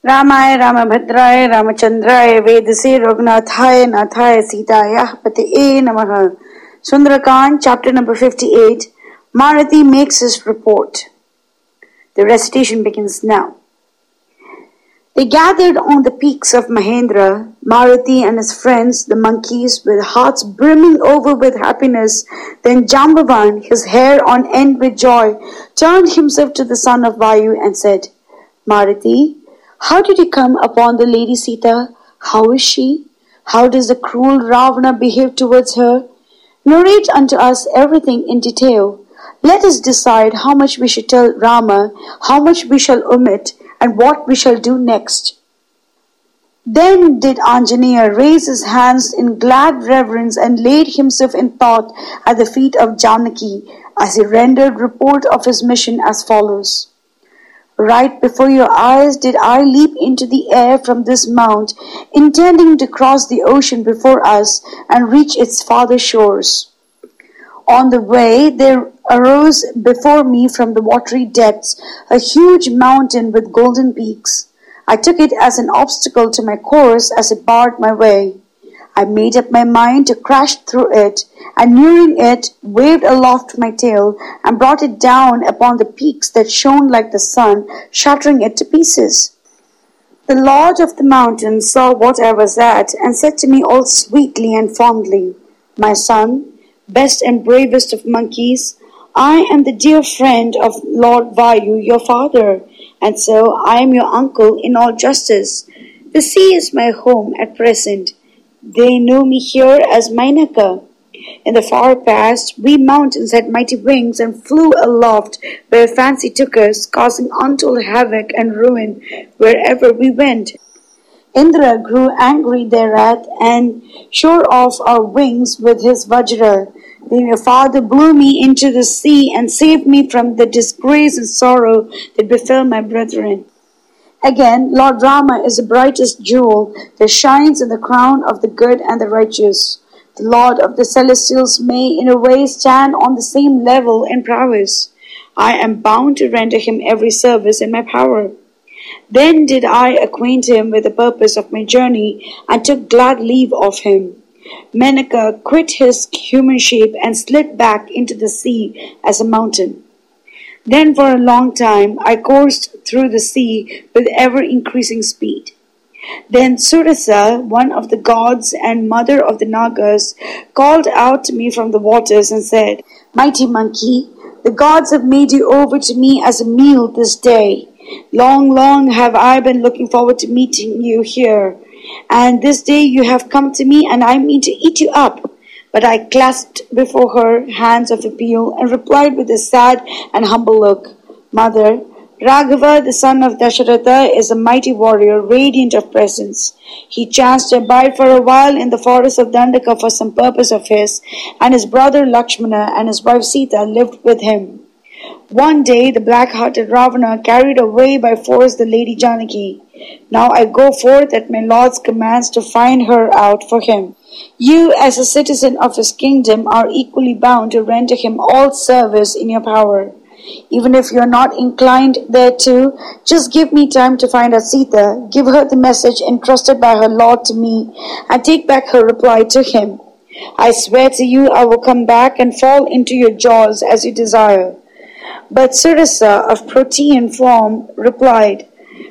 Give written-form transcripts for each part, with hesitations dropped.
रामाय रामभद्राय रामचंद्राय वेदसे रघुनाथाय नाथाय सीतायाः पतये नमः. Sundarakand, chapter number 58. Marathi makes his report. The recitation begins now. They gathered on the peaks of Mahendra, Marathi and his friends, the monkeys, with hearts brimming over with happiness. Then Jambavan, his hair on end with joy, turned himself to the son of Vayu and said, Marathi, how did you come upon the lady Sita? How is she? How does the cruel Ravana behave towards her? Narrate unto us everything in detail. Let us decide how much we shall tell Rama, how much we shall omit, and what we shall do next. Then did Anjaneya raise his hands in glad reverence and laid himself in thought at the feet of Janaki as he rendered report of his mission as follows. Right before your eyes did I leap into the air from this mount, intending to cross the ocean before us and reach its farther shores. On the way there arose before me from the watery depths a huge mountain with golden peaks. I took it as an obstacle to my course as it barred my way. I made up my mind to crash through it, and nearing it, waved aloft my tail, and brought it down upon the peaks that shone like the sun, shattering it to pieces. The lord of the mountain saw what I was at, and said to me all sweetly and fondly, My son, best and bravest of monkeys, I am the dear friend of Lord Vayu, your father, and so I am your uncle in all justice. The sea is my home at present. They know me here as Mainaka. In the far past, we mountains had mighty wings and flew aloft where fancy took us, causing untold havoc and ruin wherever we went. Indra grew angry thereat and shore off our wings with his Vajra. Then your father blew me into the sea and saved me from the disgrace and sorrow that befell my brethren. Again, Lord Rama is the brightest jewel that shines in the crown of the good and the righteous. The Lord of the Celestials may in a way stand on the same level in prowess. I am bound to render him every service in my power. Then did I acquaint him with the purpose of my journey and took glad leave of him. Menaka quit his human shape and slid back into the sea as a mountain. Then for a long time I coursed through the sea with ever-increasing speed. Then Surasa, one of the gods and mother of the Nagas, called out to me from the waters and said, Mighty monkey, the gods have made you over to me as a meal this day. Long have I been looking forward to meeting you here, and this day you have come to me and I mean to eat you up. But I clasped before her hands of appeal and replied with a sad and humble look, Mother, Raghava, the son of Dasharatha, is a mighty warrior, radiant of presence. He chanced to abide for a while in the forest of Dandaka for some purpose of his, and his brother Lakshmana and his wife Sita lived with him. One day the black-hearted Ravana carried away by force the lady Janaki. Now I go forth at my lord's commands to find her out for him. You, as a citizen of his kingdom, are equally bound to render him all service in your power. Even if you are not inclined thereto, just give me time to find out Sita, give her the message entrusted by her lord to me, and take back her reply to him. I swear to you I will come back and fall into your jaws as you desire. But Surasa, of protean form, replied,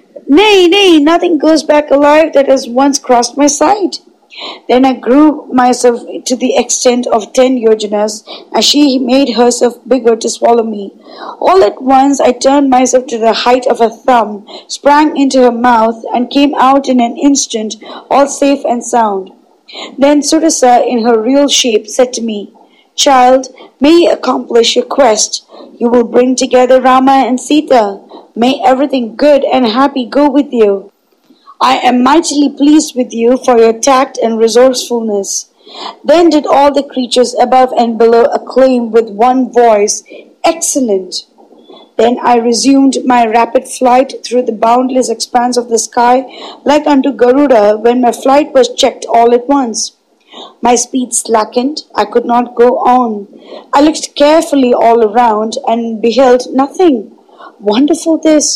Nay, nothing goes back alive that has once crossed my sight. Then I grew myself to the extent of 10 yojanas, and she made herself bigger to swallow me. All at once I turned myself to the height of a thumb, sprang into her mouth, and came out in an instant, all safe and sound. Then Surasa, in her real shape, said to me, Child, may you accomplish your quest. You will bring together Rama and Sita. May everything good and happy go with you. I am mightily pleased with you for your tact and resourcefulness. Then did all the creatures above and below acclaim with one voice, Excellent! Then I resumed my rapid flight through the boundless expanse of the sky, like unto Garuda when my flight was checked all at once. My speed slackened, I could not go on. I looked carefully all around and beheld nothing. Wonderful this!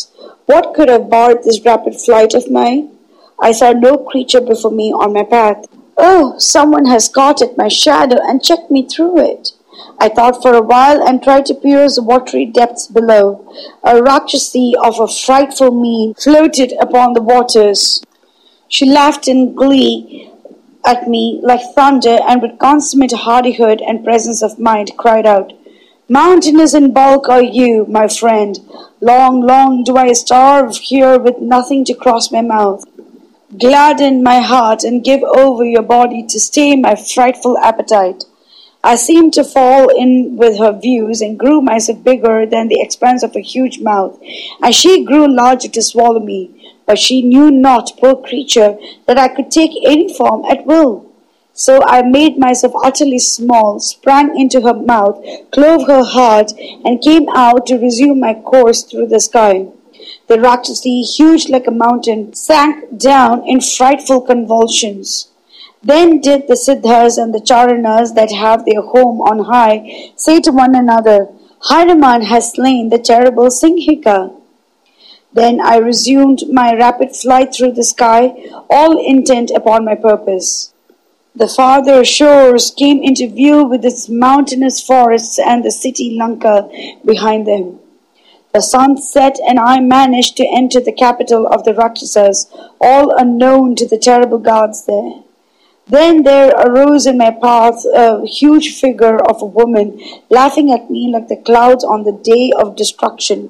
What could have barred this rapid flight of mine? I saw no creature before me on my path. Oh, someone has caught at my shadow and checked me through it. I thought for a while and tried to pierce the watery depths below. A Rakshasi of a frightful mien floated upon the waters. She laughed in glee at me like thunder, and with consummate hardihood and presence of mind cried out, "Mountainous in bulk are you, my friend. Long, long do I starve here with nothing to cross my mouth. Gladden my heart and give over your body to stay my frightful appetite." I seemed to fall in with her views and grew myself bigger than the expanse of a huge mouth, and she grew larger to swallow me. But she knew not, poor creature, that I could take any form at will. So I made myself utterly small, sprang into her mouth, clove her heart, and came out to resume my course through the sky. The Rakshasi, huge like a mountain, sank down in frightful convulsions. Then did the Siddhas and the Charanas that have their home on high say to one another, "Hanuman has slain the terrible Singhika." Then I resumed my rapid flight through the sky, all intent upon my purpose. The farther shores came into view with its mountainous forests and the city Lanka behind them. The sun set and I managed to enter the capital of the Rakshasas, all unknown to the terrible gods there. Then there arose in my path a huge figure of a woman, laughing at me like the clouds on the day of destruction.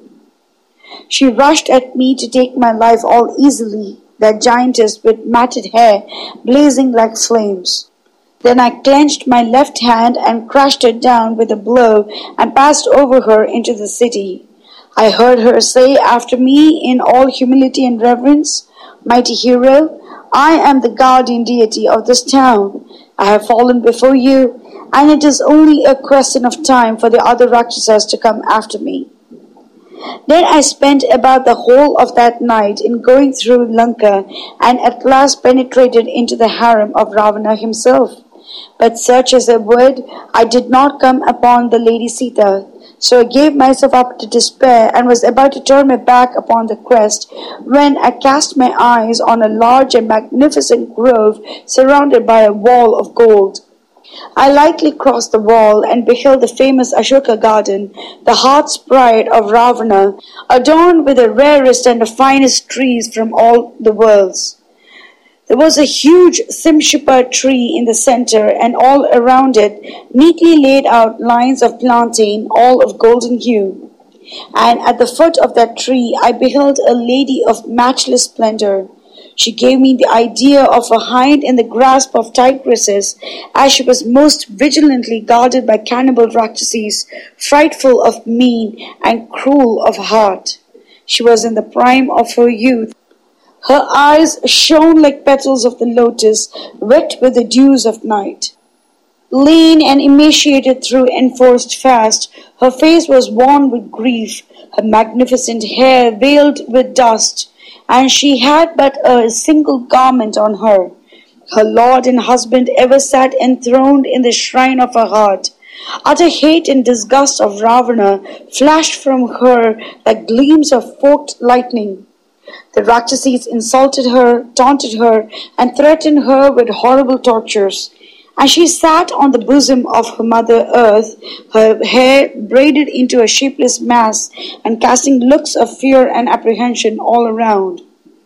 She rushed at me to take my life all easily, that giantess with matted hair blazing like flames. Then I clenched my left hand and crushed her down with a blow and passed over her into the city. I heard her say after me in all humility and reverence, "Mighty hero, I am the guardian deity of this town. I have fallen before you, and it is only a question of time for the other Rakshasas to come after me." Then I spent about the whole of that night in going through Lanka, and at last penetrated into the harem of Ravana himself. But search as I would, I did not come upon the Lady Sita. So I gave myself up to despair and was about to turn my back upon the quest when I cast my eyes on a large and magnificent grove surrounded by a wall of gold. I lightly crossed the wall and beheld the famous Ashoka garden, the heart's pride of Ravana, adorned with the rarest and the finest trees from all the worlds. There was a huge Simshipa tree in the center, and all around it neatly laid out lines of plantain, all of golden hue. And at the foot of that tree I beheld a lady of matchless splendor. She gave me the idea of a hind in the grasp of tigresses, as she was most vigilantly guarded by cannibal Rakshasas, frightful of mien and cruel of heart. She was in the prime of her youth. Her eyes shone like petals of the lotus, wet with the dews of night. Lean and emaciated through enforced fast, her face was worn with grief, her magnificent hair veiled with dust, and she had but a single garment on her. Her lord and husband ever sat enthroned in the shrine of her heart. Utter hate and disgust of Ravana flashed from her like gleams of forked lightning. The Rakshasas insulted her, taunted her, and threatened her with horrible tortures. And she sat on the bosom of her mother earth, her hair braided into a shapeless mass, and casting looks of fear and apprehension all around.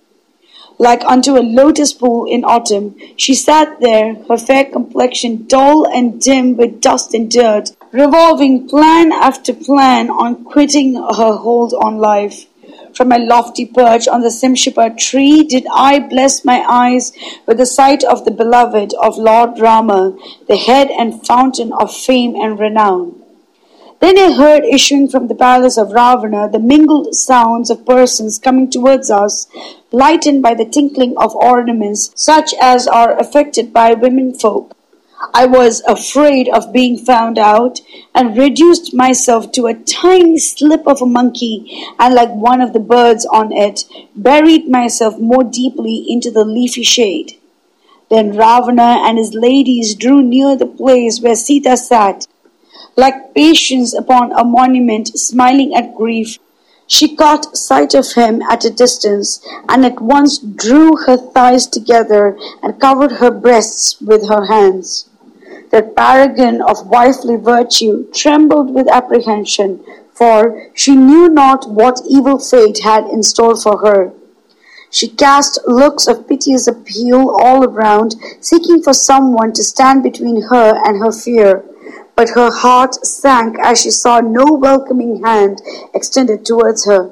Like unto a lotus pool in autumn, she sat there, her fair complexion dull and dim with dust and dirt, revolving plan after plan on quitting her hold on life. From my lofty perch on the Simshipa tree did I bless my eyes with the sight of the beloved of Lord Rama, the head and fountain of fame and renown. Then I heard issuing from the palace of Ravana the mingled sounds of persons coming towards us, lightened by the tinkling of ornaments such as are affected by women folk. I was afraid of being found out, and reduced myself to a tiny slip of a monkey, and like one of the birds on it, buried myself more deeply into the leafy shade. Then Ravana and his ladies drew near the place where Sita sat. Like patience upon a monument, smiling at grief, She caught sight of him at a distance, and at once drew her thighs together and covered her breasts with her hands. That paragon of wifely virtue trembled with apprehension, for she knew not what evil fate had in store for her. She cast looks of piteous appeal all around, seeking for someone to stand between her and her fear. But her heart sank as she saw no welcoming hand extended towards her.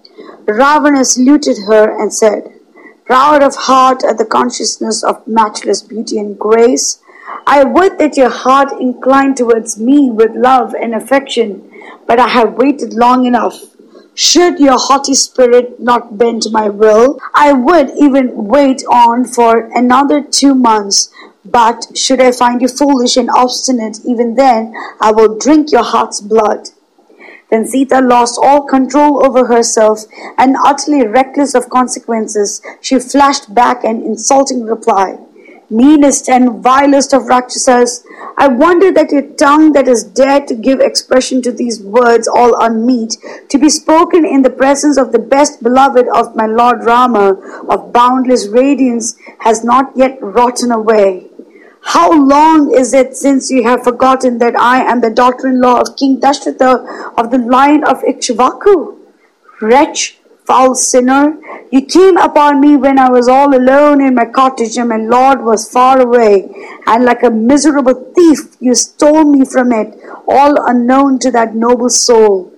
Ravana saluted her and said, "Proud of heart at the consciousness of matchless beauty and grace, I would that your heart inclined towards me with love and affection, but I have waited long enough. Should your haughty spirit not bend to my will, I would even wait on for another 2 months. But should I find you foolish and obstinate, even then I will drink your heart's blood." Then Sita lost all control over herself, and utterly reckless of consequences, she flashed back an insulting reply. "Meanest and vilest of Rakshasas, I wonder that your tongue that has dared to give expression to these words all unmeet, to be spoken in the presence of the best beloved of my Lord Rama, of boundless radiance, has not yet rotten away. How long is it since you have forgotten that I am the daughter-in-law of King Dasharatha of the line of Ikshvaku? Wretch, foul sinner, you came upon me when I was all alone in my cottage and my lord was far away, and like a miserable thief you stole me from it, all unknown to that noble soul.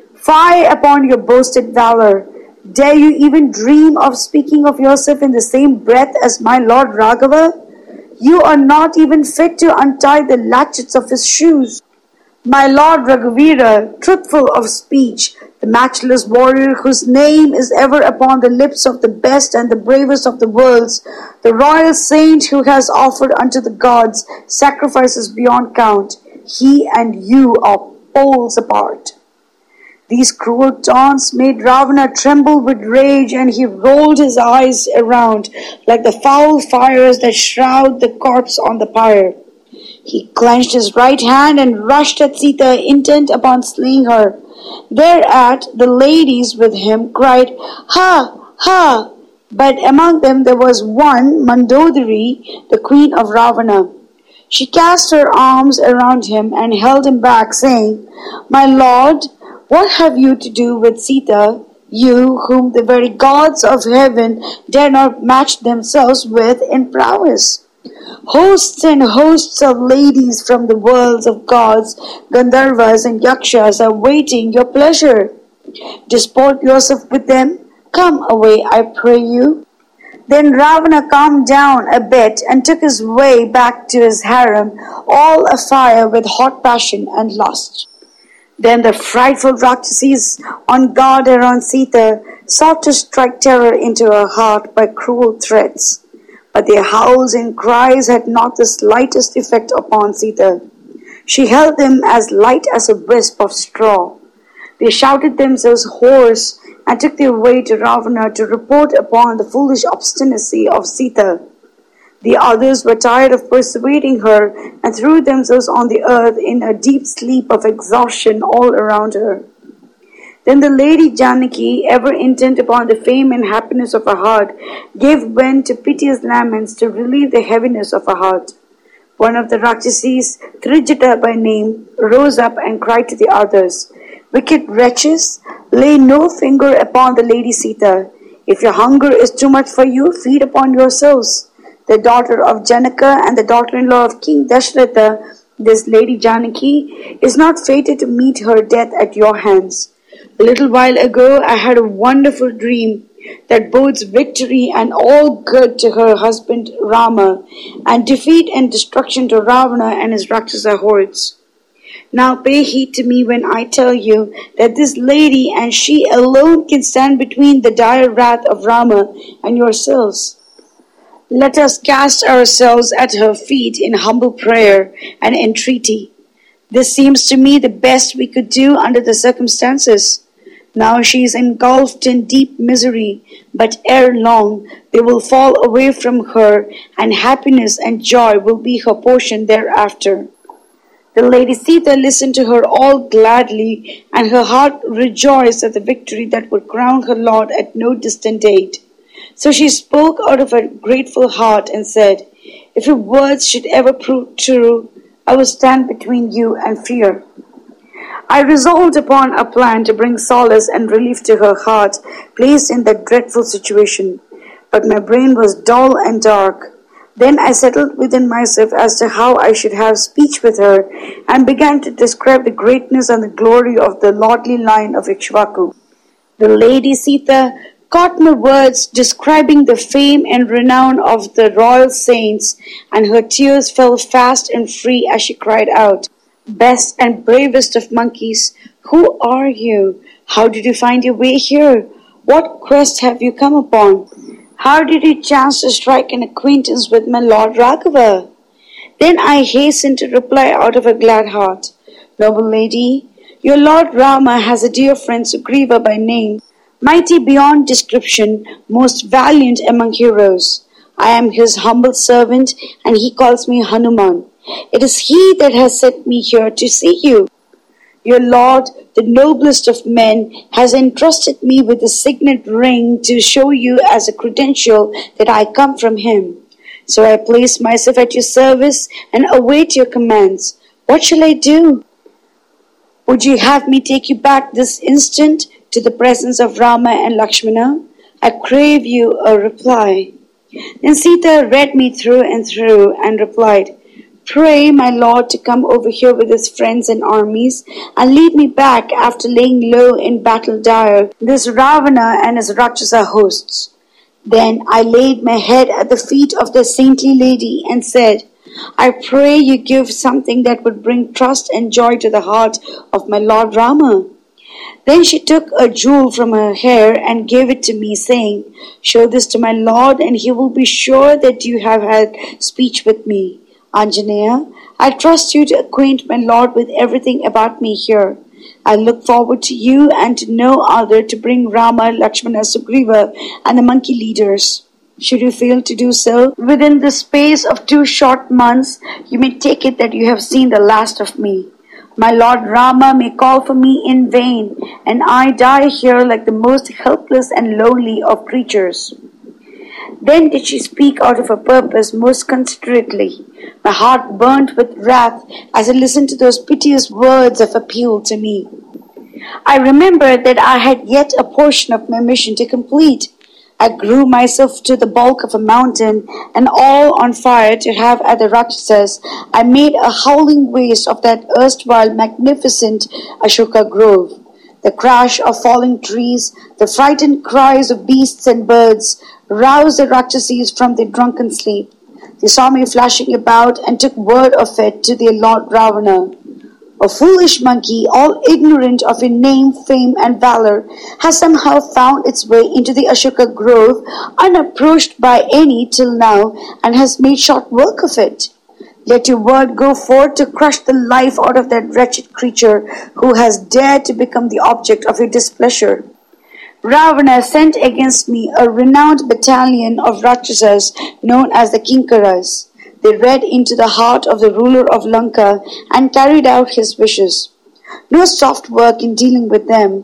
Fie upon your boasted valor! Dare you even dream of speaking of yourself in the same breath as my Lord Raghava? You are not even fit to untie the latchets of his shoes. My Lord Raghavira, truthful of speech, the matchless warrior whose name is ever upon the lips of the best and the bravest of the worlds, the royal saint who has offered unto the gods sacrifices beyond count, he and you are poles apart." These cruel taunts made Ravana tremble with rage, and he rolled his eyes around like the foul fires that shroud the corpse on the pyre. He clenched his right hand and rushed at Sita, intent upon slaying her. Thereat the ladies with him cried, "Ha! Ha!" But among them there was one, Mandodari, the queen of Ravana. She cast her arms around him and held him back, saying, "My lord, what have you to do with Sita, you whom the very gods of heaven dare not match themselves with in prowess? Hosts and hosts of ladies from the worlds of gods, Gandharvas and Yakshas are waiting your pleasure. Disport yourself with them. Come away, I pray you." Then Ravana calmed down a bit and took his way back to his harem, all afire with hot passion and lust. Then the frightful Rakshasas, on guard around Sita, sought to strike terror into her heart by cruel threats. But their howls and cries had not the slightest effect upon Sita. She held them as light as a wisp of straw. They shouted themselves hoarse and took their way to Ravana to report upon the foolish obstinacy of Sita. The others were tired of persuading her and threw themselves on the earth in a deep sleep of exhaustion all around her. Then the lady Janaki, ever intent upon the fame and happiness of her heart, gave vent to piteous laments to relieve the heaviness of her heart. One of the Rakshasas, Trijata by name, rose up and cried to the others, "Wicked wretches, lay no finger upon the lady Sita. If your hunger is too much for you, feed upon yourselves. The daughter of Janaka and the daughter-in-law of King Dasharatha, this lady Janaki, is not fated to meet her death at your hands. A little while ago I had a wonderful dream that bodes victory and all good to her husband Rama, and defeat and destruction to Ravana and his Rakshasa hordes. Now pay heed to me when I tell you that this lady and she alone can stand between the dire wrath of Rama and yourselves. Let us cast ourselves at her feet in humble prayer and entreaty. This seems to me the best we could do under the circumstances. Now she is engulfed in deep misery, but ere long they will fall away from her, and happiness and joy will be her portion thereafter." The Lady Sita listened to her all gladly, and her heart rejoiced at the victory that would crown her lord at no distant date. So she spoke out of her grateful heart and said, "If your words should ever prove true, I will stand between you and fear." I resolved upon a plan to bring solace and relief to her heart, placed in that dreadful situation. But my brain was dull and dark. Then I settled within myself as to how I should have speech with her, and began to describe the greatness and the glory of the lordly line of Ikshvaku. The Lady Sita caught my words describing the fame and renown of the royal saints, and her tears fell fast and free as she cried out, "Best and bravest of monkeys, who are you? How did you find your way here? What quest have you come upon? How did you chance to strike an acquaintance with my Lord Raghava?" Then I hastened to reply out of a glad heart, "Noble lady, your Lord Rama has a dear friend Sugriva by name, mighty beyond description, most valiant among heroes. I am his humble servant, and he calls me Hanuman. It is he that has sent me here to see you. Your Lord, the noblest of men, has entrusted me with a signet ring to show you as a credential that I come from him. So I place myself at your service and await your commands. What shall I do? Would you have me take you back this instant to the presence of Rama and Lakshmana? I crave you a reply." Then Sita read me through and through and replied, "Pray my lord to come over here with his friends and armies, and lead me back after laying low in battle dire this Ravana and his Rakshasa hosts." Then I laid my head at the feet of the saintly lady and said, "I pray you give something that would bring trust and joy to the heart of my Lord Rama." Then she took a jewel from her hair and gave it to me, saying, "Show this to my lord, and he will be sure that you have had speech with me. Anjaneya, I trust you to acquaint my lord with everything about me here. I look forward to you and to no other to bring Rama, Lakshmana, Sugriva, and the monkey leaders. Should you fail to do so, within the space of 2 short months, you may take it that you have seen the last of me. My Lord Rama may call for me in vain, and I die here like the most helpless and lonely of creatures." Then did she speak out of her purpose most considerately. My heart burnt with wrath as I listened to those piteous words of appeal to me. I remembered that I had yet a portion of my mission to complete. I grew myself to the bulk of a mountain, and all on fire to have at the Rakshasas, I made a howling waste of that erstwhile magnificent Ashoka grove. The crash of falling trees, the frightened cries of beasts and birds, roused the Rakshasas from their drunken sleep. They saw me flashing about and took word of it to their lord Ravana. "A foolish monkey, all ignorant of your name, fame, and valor, has somehow found its way into the Ashoka grove, unapproached by any till now, and has made short work of it. Let your word go forth to crush the life out of that wretched creature who has dared to become the object of your displeasure." Ravana sent against me a renowned battalion of Rakshasas known as the Kinkaras. They read into the heart of the ruler of Lanka and carried out his wishes. No soft work in dealing with them.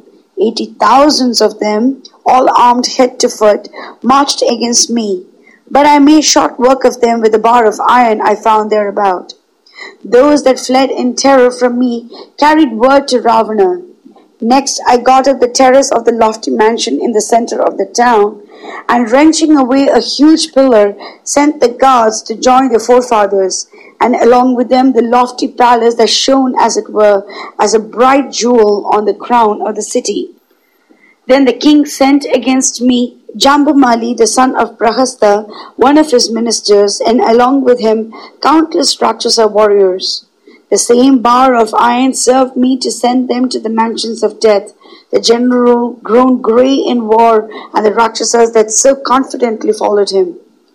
80,000 of them, all armed head to foot, marched against me. But I made short work of them with the bar of iron I found thereabout. Those that fled in terror from me carried word to Ravana. Next I got up the terrace of the lofty mansion in the center of the town, and wrenching away a huge pillar, sent the guards to join their forefathers, and along with them the lofty palace that shone, as it were, as a bright jewel on the crown of the city. Then the king sent against me Jambamali, the son of Prahasta, one of his ministers, and along with him countless Rakshasa warriors. The same bar of iron served me to send them to the mansions of death, the general grown grey in war, and the Rakshasas that so confidently followed him.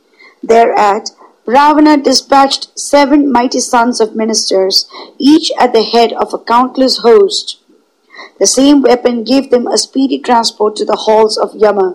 Thereat, Ravana dispatched 7 mighty sons of ministers, each at the head of a countless host. The same weapon gave them a speedy transport to the halls of Yama.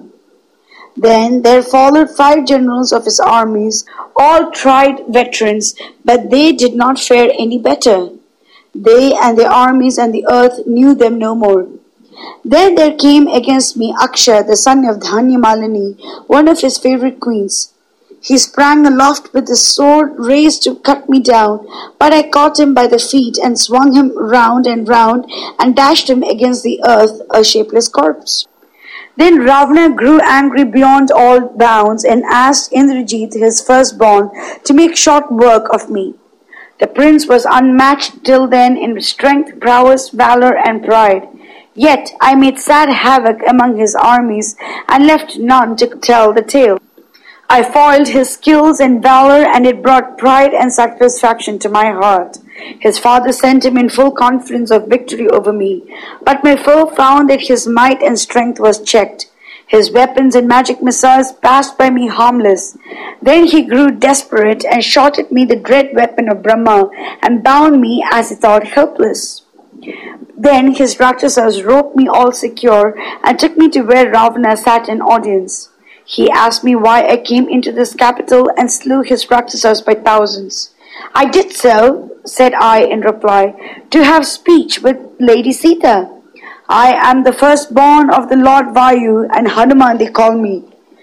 Then there followed 5 generals of his armies, all tried veterans, but they did not fare any better. They and their armies and the earth knew them no more. Then there came against me Aksha, the son of Dhanyamalini, one of his favorite queens. He sprang aloft with his sword raised to cut me down, but I caught him by the feet and swung him round and dashed him against the earth, a shapeless corpse. Then Ravana grew angry beyond all bounds and asked Indrajit, his firstborn, to make short work of me. The prince was unmatched till then in strength, prowess, valor, and pride. Yet I made sad havoc among his armies and left none to tell the tale. I foiled his skills and valor, and it brought pride and satisfaction to my heart. His father sent him in full confidence of victory over me, but my foe found that his might and strength was checked. His weapons and magic missiles passed by me harmless. Then he grew desperate and shot at me the dread weapon of Brahma and bound me, as he thought, helpless. Then his Rakshasas roped me all secure and took me to where Ravana sat in audience. He asked me why I came into this capital and slew his Rakshasas by thousands. I did so, said I in reply, to have speech with Lady Sita. I am the firstborn of the Lord Vayu, and Hanuman they call me.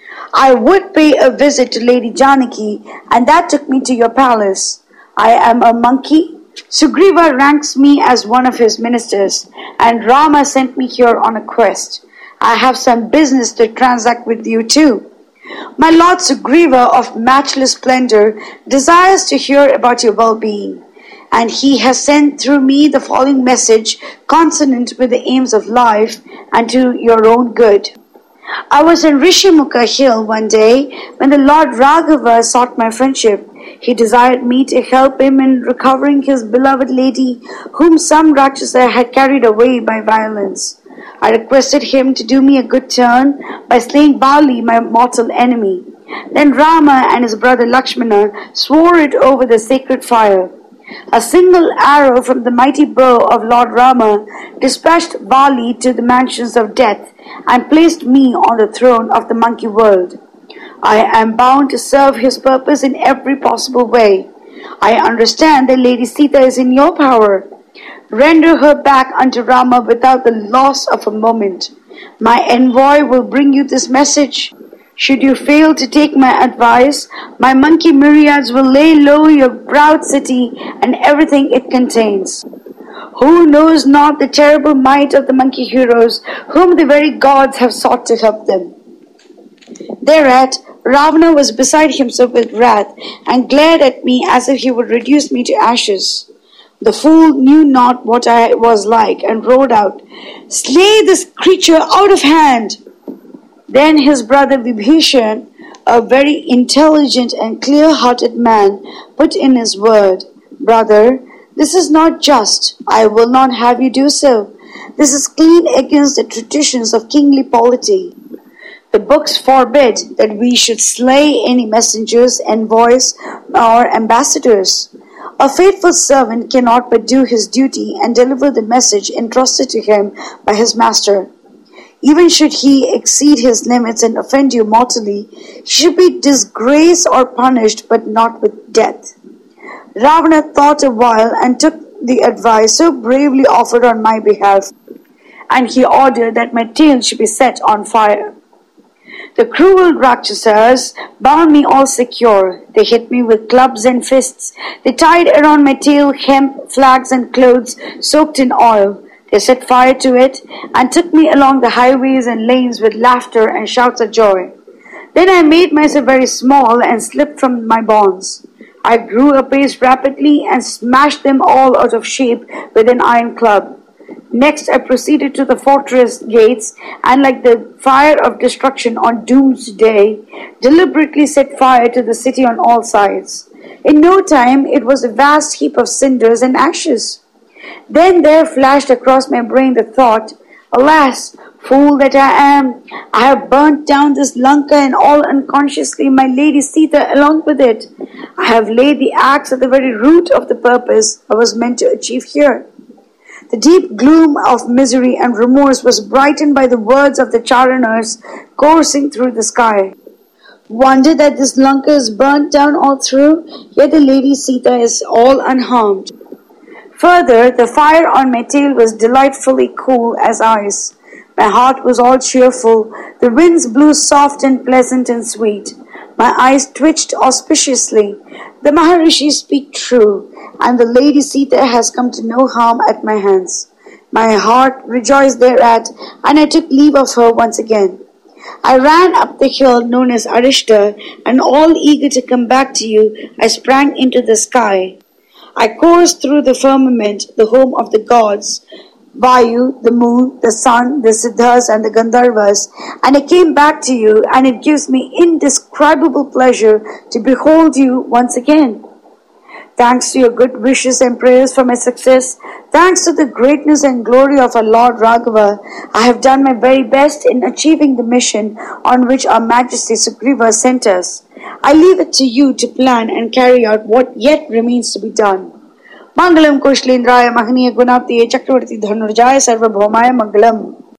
I would pay a visit to Lady Janaki, and that took me to your palace. I am a monkey. Sugriva ranks me as one of his ministers, and Rama sent me here on a quest. I have some business to transact with you too. My Lord Sugriva of matchless splendor desires to hear about your well-being, and he has sent through me the following message consonant with the aims of life and to your own good. I was in Rishyamukha hill one day when the Lord Raghava sought my friendship. He desired me to help him in recovering his beloved lady, whom some Rakshasa had carried away by violence. I requested him to do me a good turn by slaying Bali, my mortal enemy. Then Rama and his brother Lakshmana swore it over the sacred fire. A single arrow from the mighty bow of Lord Rama dispatched Bali to the mansions of death and placed me on the throne of the monkey world. I am bound to serve his purpose in every possible way. I understand that Lady Sita is in your power. Render her back unto Rama without the loss of a moment. My envoy will bring you this message. Should you fail to take my advice, my monkey myriads will lay low your proud city and everything it contains. Who knows not the terrible might of the monkey heroes, whom the very gods have sought to help them? Thereat, Ravana was beside himself with wrath, and glared at me as if he would reduce me to ashes. The fool knew not what I was like, and roared out, "Slay this creature out of hand!" Then his brother Vibhishan, a very intelligent and clear-hearted man, put in his word, "Brother, this is not just. I will not have you do so. This is clean against the traditions of kingly polity. The books forbid that we should slay any messengers, envoys, or ambassadors. A faithful servant cannot but do his duty and deliver the message entrusted to him by his master. Even should he exceed his limits and offend you mortally, he should be disgraced or punished, but not with death." Ravana thought a while and took the advice so bravely offered on my behalf, and he ordered that my tail should be set on fire. The cruel Rakshasas bound me all secure. They hit me with clubs and fists. They tied around my tail hemp, flags, and clothes soaked in oil. They set fire to it and took me along the highways and lanes with laughter and shouts of joy. Then I made myself very small and slipped from my bonds. I grew apace rapidly and smashed them all out of shape with an iron club. Next I proceeded to the fortress gates, and like the fire of destruction on doomsday, deliberately set fire to the city on all sides. In no time it was a vast heap of cinders and ashes. Then there flashed across my brain the thought, "Alas, fool that I am! I have burnt down this Lanka, and all unconsciously my Lady Sita along with it. I have laid the axe at the very root of the purpose I was meant to achieve here." The deep gloom of misery and remorse was brightened by the words of the Charanas coursing through the sky. "Wonder that this Lanka is burnt down all through, yet the Lady Sita is all unharmed." Further, the fire on my tail was delightfully cool as ice. My heart was all cheerful. The winds blew soft and pleasant and sweet. My eyes twitched auspiciously. The Maharishis speak true, and the Lady Sita has come to no harm at my hands. My heart rejoiced thereat, and I took leave of her once again. I ran up the hill known as Arishta, and all eager to come back to you, I sprang into the sky. I coursed through the firmament, the home of the gods, Vayu, the moon, the sun, the Siddhas, and the Gandharvas, and I came back to you, and it gives me indescribable pleasure to behold you once again. Thanks to your good wishes and prayers for my success, thanks to the greatness and glory of our Lord Raghava, I have done my very best in achieving the mission on which our Majesty Sugriva sent us. I leave it to you to plan and carry out what yet remains to be done. Mangalam Kushlendraya Mahaniya Gunaptiye Chakravarti Dhanurjaya Sarvabhaumaya Mangalam.